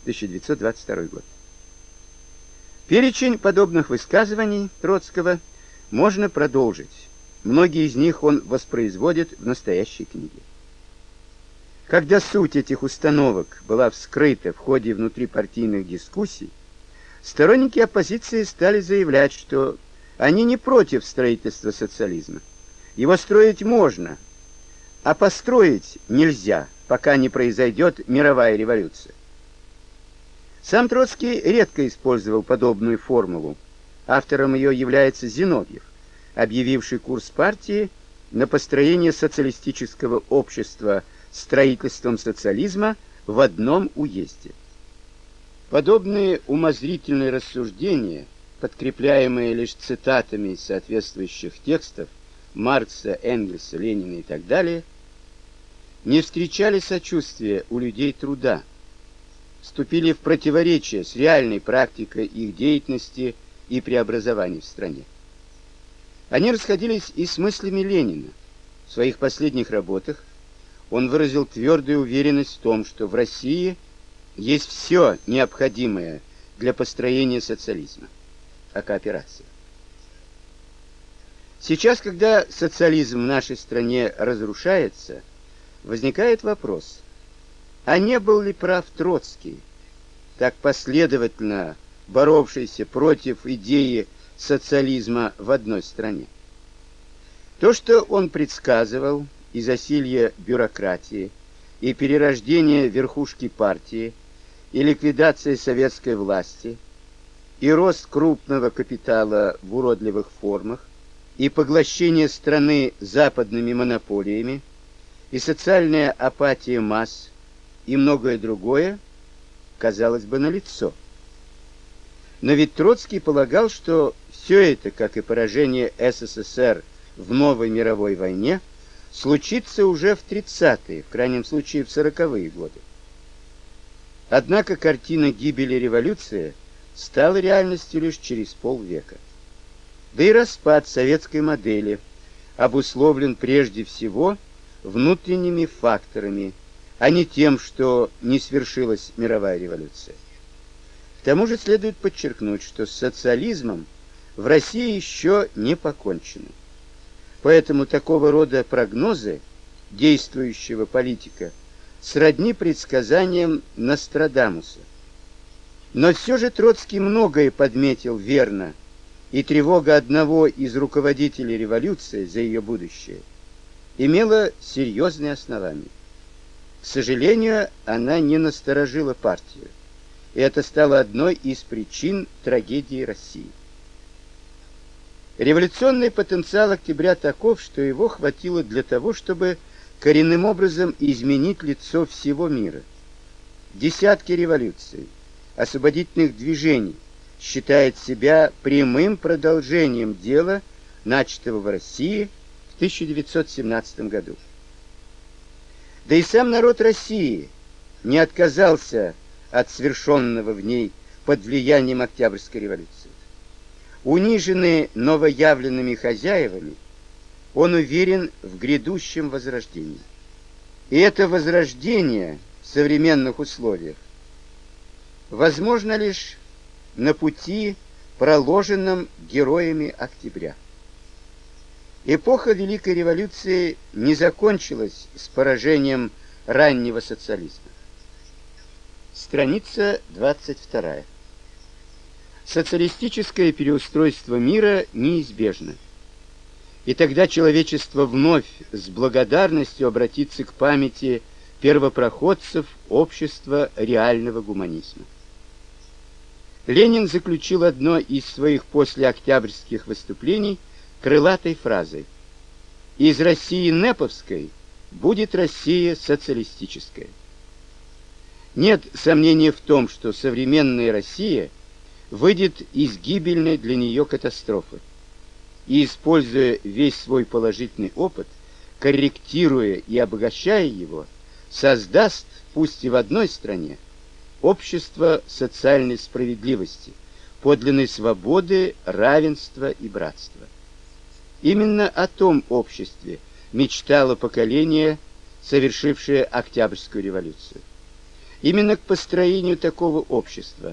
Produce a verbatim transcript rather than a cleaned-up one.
тысяча девятьсот двадцать второй год. Перечень подобных высказываний Троцкого можно продолжить. Многие из них он воспроизводит в настоящей книге. Когда суть этих установок была вскрыта в ходе внутрипартийных дискуссий, сторонники оппозиции стали заявлять, что они не против строительства социализма. Его строить можно, а построить нельзя, пока не произойдет мировая революция. Сам Троцкий редко использовал подобную формулу. Автором ее является Зиновьев, объявивший курс партии на построение социалистического общества строительством социализма в одном уезде. Подобные умозрительные рассуждения, подкрепляемые лишь цитатами из соответствующих текстов Маркса, Энгельса, Ленина и так далее, не встречали сочувствия у людей труда, вступили в противоречие с реальной практикой их деятельности и преобразований в стране. Они расходились и с мыслями Ленина. В своих последних работах он выразил твердую уверенность в том, что в России есть все необходимое для построения социализма, а кооперация. Сейчас, когда социализм в нашей стране разрушается, возникает вопрос, а не был ли прав Троцкий, так последовательно боровшийся против идеи социализма в одной стране? То, что он предсказывал, и засилье бюрократии, и перерождение верхушки партии, и ликвидация советской власти, и рост крупного капитала в уродливых формах, и поглощение страны западными монополиями, и социальная апатия масс, и многое другое, казалось бы, налицо. Но ведь Троцкий полагал, что все это, как и поражение СССР в новой мировой войне, случится уже в тридцатые, в крайнем случае в сороковые годы. Однако картина гибели революции стала реальностью лишь через полвека. Да и распад советской модели обусловлен прежде всего внутренними факторами, а не тем, что не свершилась мировая революция. К тому же следует подчеркнуть, что с социализмом в России еще не покончено. Поэтому такого рода прогнозы действующего политика сродни предсказаниям Нострадамуса. Но все же Троцкий многое подметил верно, и тревога одного из руководителей революции за ее будущее имела серьезные основания. К сожалению, она не насторожила партию, и это стало одной из причин трагедии России. Революционный потенциал октября таков, что его хватило для того, чтобы коренным образом изменить лицо всего мира. Десятки революций, освободительных движений считают себя прямым продолжением дела, начатого в России в тысяча девятьсот семнадцатом году. Да и сам народ России не отказался от свершенного в ней под влиянием Октябрьской революции. Униженный новоявленными хозяевами, он уверен в грядущем возрождении. И это возрождение в современных условиях возможно лишь на пути, проложенном героями октября. Эпоха Великой революции не закончилась с поражением раннего социализма. Страница двадцать вторая. Социалистическое переустройство мира неизбежно. И тогда человечество вновь с благодарностью обратится к памяти первопроходцев общества реального гуманизма. Ленин заключил одно из своих послеоктябрьских выступлений крылатой фразой: «Из России неповской будет Россия социалистическая». Нет сомнения в том, что современная Россия выйдет из гибельной для нее катастрофы и, используя весь свой положительный опыт, корректируя и обогащая его, создаст, пусть и в одной стране, общество социальной справедливости, подлинной свободы, равенства и братства. Именно о том обществе мечтало поколение, совершившее Октябрьскую революцию. Именно к построению такого общества